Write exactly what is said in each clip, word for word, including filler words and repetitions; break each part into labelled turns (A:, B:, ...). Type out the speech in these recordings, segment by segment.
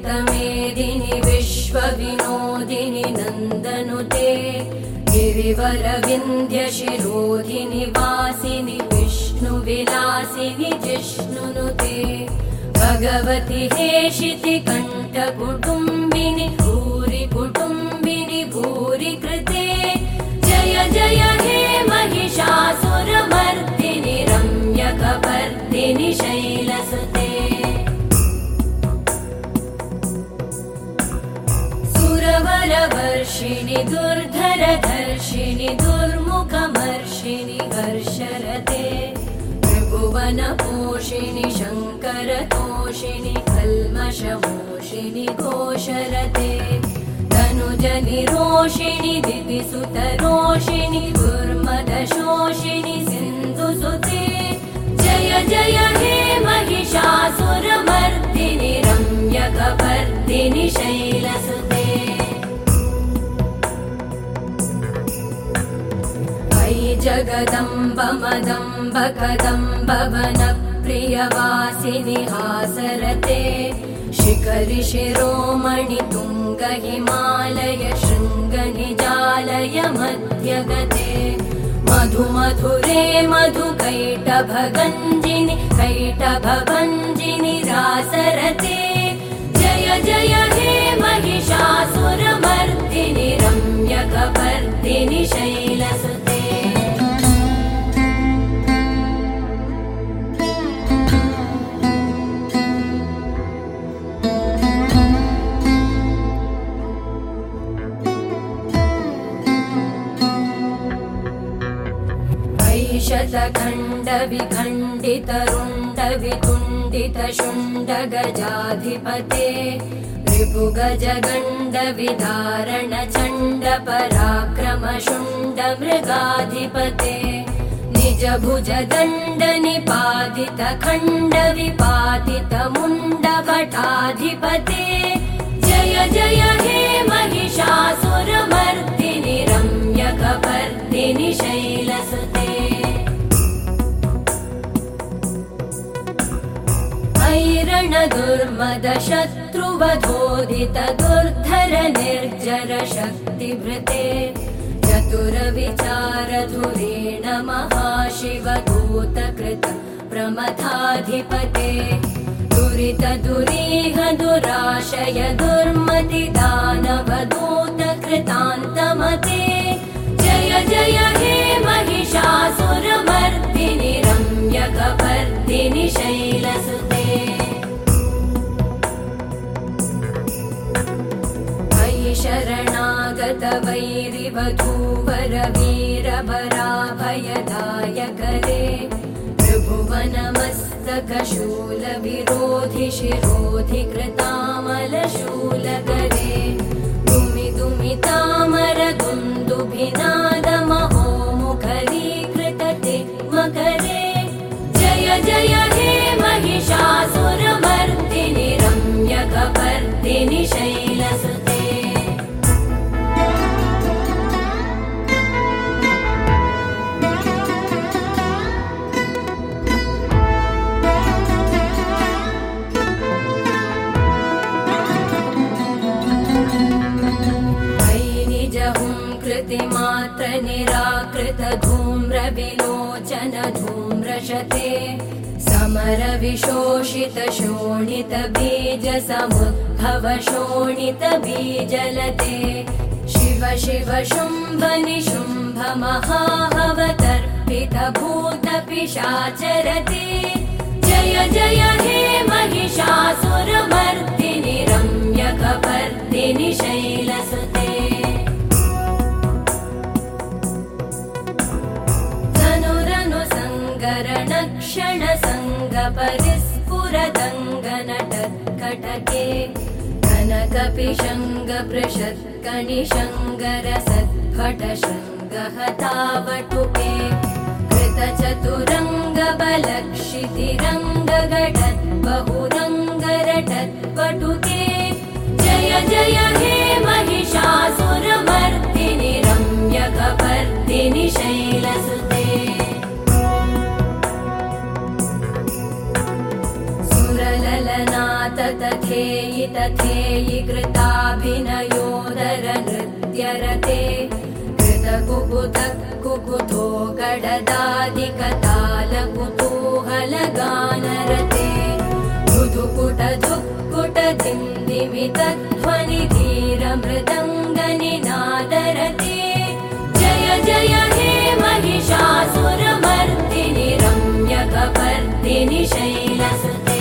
A: विदितमेदिनि विश्वविनोदिनि नन्दनुते गिरिवरविन्ध्यशिरोधिनि वासिनि विष्णुविलासिनि जिष्णुनुते भगवति हेशिति कण्ठकुटुम्बिनि भूरि कुटुम्बिनि भूरि कृते जय जय हे महिषासुरमर्दिनि रम्यकपर्दिनि शैलसुते सुरवरवर्षिणि दुर्धरधर्षिणि दुर्मुखमर्षिणि हर्षरते त्रिभुवनपोषिणि शङ्करतोषिणि कल्मषमोषिणि घोषरते तनुजनिरोषिणि दितिसुतरोषिणि दुर्मदशोषिणि सिन्धुसुते जय जय हे महिषासुरमर्दिनि रम्यकपर्दिनि शैलसुते अयि जगदम्ब मदम्ब कदम्ब वनप्रियवासिनि हासरते शिखरि शिरोमणि तुङ्ग हिमालय शृङ्ग निजालय मध्यगते मधु मधुरे मधु कैटभगञ्जिनि कैटभभञ्जिनि रासरते जय जय हे महिषासुरमर्दिनि रम्यकपर्दिनि शैलसुते शतखण्ड विखण्डित रुण्ड वितुण्डित शुण्ड गजाधिपते रिपुगज गण्ड विदारण चण्ड पराक्रम शुण्ड मृगाधिपते निज भुज दण्ड निपातित खण्ड विपातित मुण्ड भटाधिपते जय जय हे महिषासुरमर्दिनि रम्यकपर्दिनि शैलसुते ऐरण दुर्मद शत्रुवधोदित दुर्धर निर्जर शक्तिभृते चतुर विचार धुरेण महाशिव दूतकृत प्रमथाधिपते दुरित दुरीह दुराशय दुर्मति दानव दूतकृतान्तमते जय जय हे महिषासुरमर्दिनि रम्यकपर्दिनि शैलसुते शरणागत वैरिवधूवर वीरभराभयदायकरे त्रिभुवनमस्तक शूल विरोधि शिरोधि कृतामलशूलकरे दुमि दुमि तामर दुन्दुभिनाद महोमुखरीकृतते मकरे जय जय हे महिषासुरमर्दिनि रम्यकपर्दिनि शैलसुते मात्र निराकृत धूम्र विलोचन धूम्रशते समर विशोषित शोणित बीज समुद्भव शोणित बीजलते शिव शिव शुम्भ निशुम्भ महाहवतर्पित भूत पिशाचरते जय जय हे महिषासुरमर्दिनि रम्यकपर्दिनि शैलसुते क्षण संग परिस्फुरदङ्गनटत्कटके कनकपिशङ्ग पृषत्कणिशङ्गर सत्फट शृङ्गहतावटुके कृतचतुरङ्ग बलक्षितिरङ्ग घटत् बहुरङ्गरटत्पटुके जय जय हे महिषासुरमर्दिनि रम्यकपर्दिनि शैलसुते तथेयि तथेयि कृताभिनयोदर नृत्यरते कृतकुकुत कुकुतो गडदादिकतालकुतूहलगानरते धुधुकुट धुक्कुट धिन्दिमितध्वनि धीरमृदङ्गनिनादरते जय जय हे महिषासुरमर्दिनि रम्यकपर्दिनि शैलसुते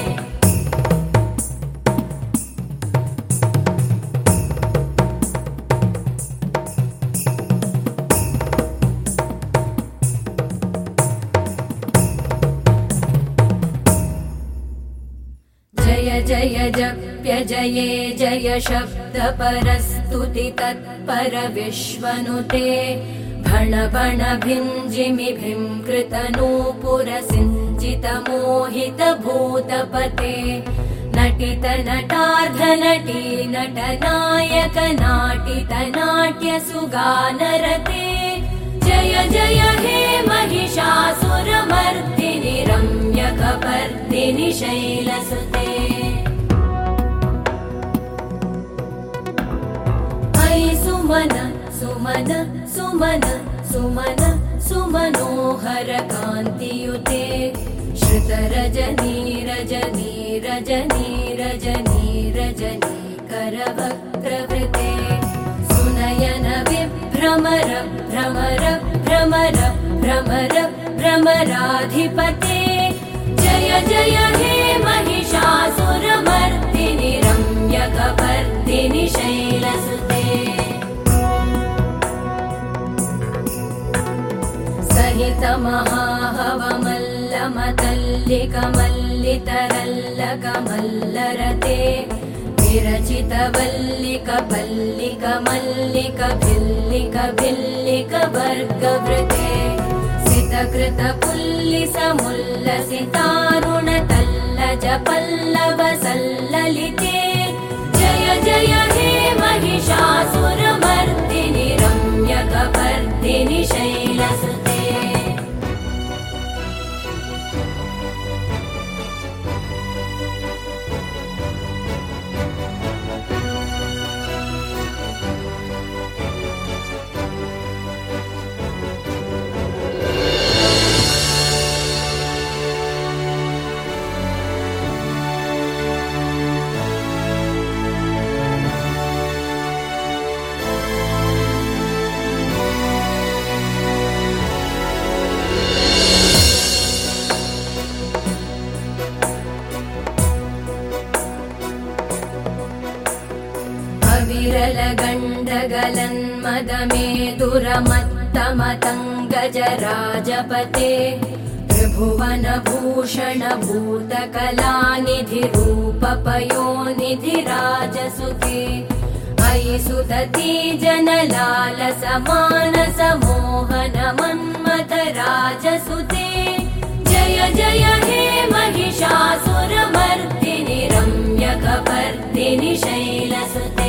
A: जय जय जप्य जये जय शब्दपरस्तुति तत्पर विश्वनुते भण भण भिञ्जिमि भिङ्कृतनूपुरसिञ्जित मोहित भूतपते नटित नटार्धनटी नटनायक नाटित नाट्य सुगानरते जय जय हे महिषासुरमर्दिनि रम्यकपर्दिनि शैलसुते ऐ सुमन सुमन सुमन सुमन सुमनोहर कान्तियुते श्रुतरजनी रजनी रजनी रजनी रजनी करवक्त्रवृते सुनयन विभ्रमर भ्रमर भ्रमर भ्रमर भ्रमराधिपते जय जय हे महिषासुरमर्दिनि रम्यकपर्दिनि शैलसुते सहित महाहवमल्लमतल्लिकमल्लितरल्लकमल्लरते विरचित वल्लिक पल्लिक मल्लिक भिल्लिक भिल्लिक वर्गवृते सितकृत पुल्लिस मुल्लसितारुण तल्लज पल्लव सल्ललिते जय जय हे महिषासुरमर्दिनि रम्यकपर्दिनि शैलसुते विरलगण्डगलन्मदमेदुरमत्तमतङ्गजराजपते त्रिभुवनभूषण भूतकलानिधिरूपपयोनिधिराजसुते अयि सुदती जनलालसमानसमोहन मन्मथ राजसुते जय जय हे महिषासुरमर्दिनि रम्यकपर्दिनि शैलसुते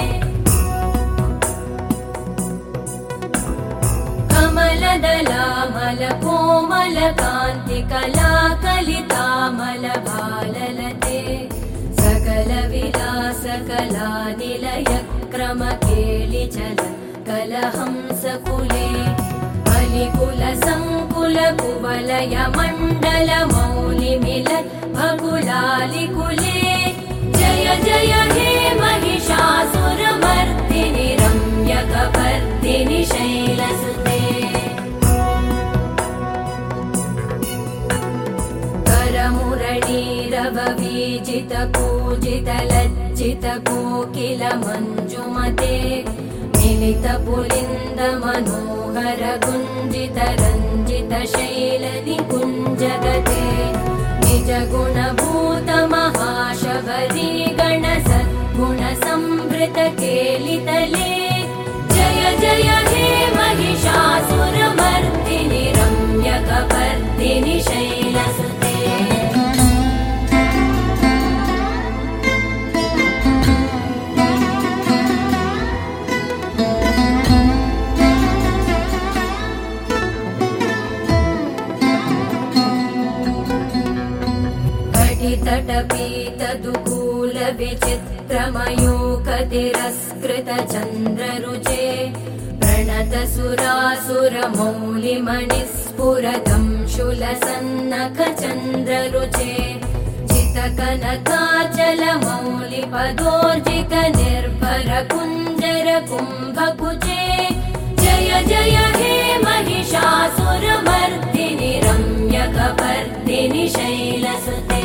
A: कमलदलामल कोमल कान्ति कलाकलितामल भाललते सकल विलास कला निलय क्रम केलिचल कलहंसकुले अलिकुल संकुल कुवलय मण्डल मौलिमिलत् भकुलालिकुले जय जय हे महिषासुरमर्दिनि रम्यकपर्दिनि शैलसुते करमुरलीरववीजित कूजित लज्जित कोकिल मञ्जुमते मिलित पुलिन्द मनोहर गुञ्जित रञ्जित शैल निकुञ्जगते निज गुणभूत महाशबरी गण सद्गुण संवृत केलितले जय जय हे महिषासुरमर्दिनि रम्यकपर्दिनि शैलसुते तटपीतदुकूलविचित्रमयूखतिरस्कृतचन्द्ररुचे प्रणतसुरासुरमौलिमणिस्फुरतं शूलसन्नखचन्द्ररुचे चितकनकाचलमौलिपदोर्जितनिर्भरकुञ्जरकुम्भकुचे जय जय हे महिषासुरमर्दिनि रम्यकपर्दिनि शैलसुते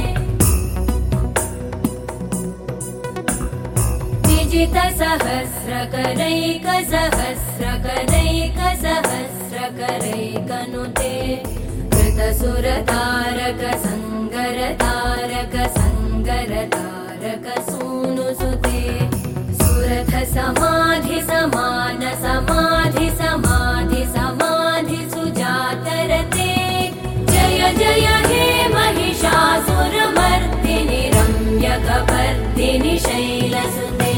A: विजितसहस्रकरैकसहस्रकरैकसहस्रकरैकनुते कृतसुरतारक संगरतारक संगरतारक सूनुसुते सुरथ समाधि समान समाधि समाधि समाधि सुजातरते जय जय हे महिषासुरमर्दिनि रम्यकपर्दिनि शैलसुते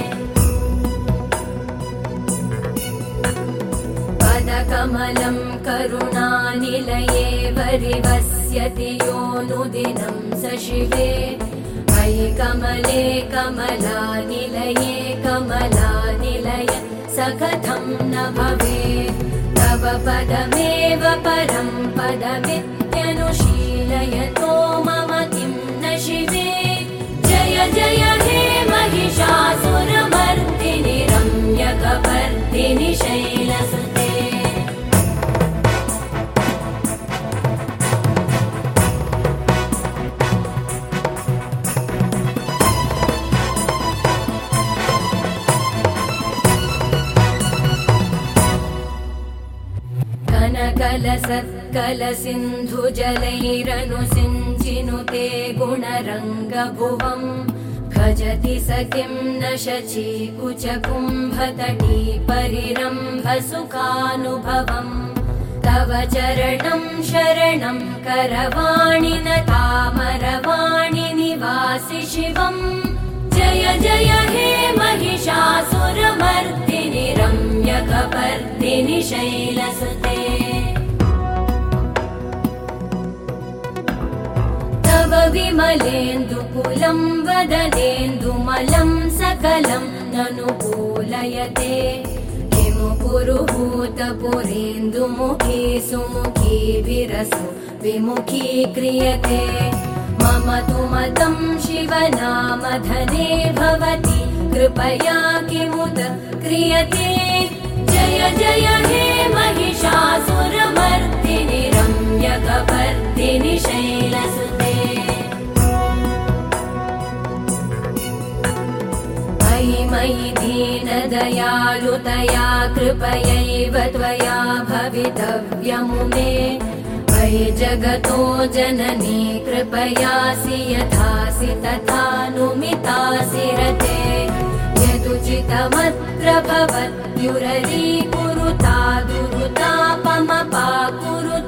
A: पदकमलं करुणानिलये वरिवस्यति योऽनुदिनं स शिवे मयि कमले कमलानिलये कमलानिलय स कथं न भवेत् तव पदमेव परं पदमित्यनुशीलयतो मम किं न शिवे जय जय हे महिषासुरमर्दिनि रम्यकपर्दिनि शैलसुते कलसत्कलसिन्धुजलैरनुसिञ्चिनुते गुणरङ्गभुवम् भजति स किं न शचीकुचकुम्भतटी परिरम्भसुखानुभवम् तव चरणं शरणं करवाणि न तामरवाणि निवासि शिवम् जय जय हे महिषासुरमर्दिनि रम्यकपर्दिनि शैलसुते तव विमलेन्दुकुलं वदनेन्दुमलं सकलं ननुकूलयते किमु पुरुहूतपुरेन्दुमुखी सुमुखी विरसो विमुखी क्रियते मम तु मतं शिवनामधने भवति कृपया किमुत क्रियते जय जय हे महिषासुरमर्दिनि रम्यकपर्दिनि शैलसुते मयि मयि दीनदयालुतया कृपयैव त्वया भवितव्यमुमे मयि जगतो जननी कृपयासि यथासि तथानुमितासि रते यदुचितमत्र भवत्युररीकुरुता दुरुतापमपाकुरुते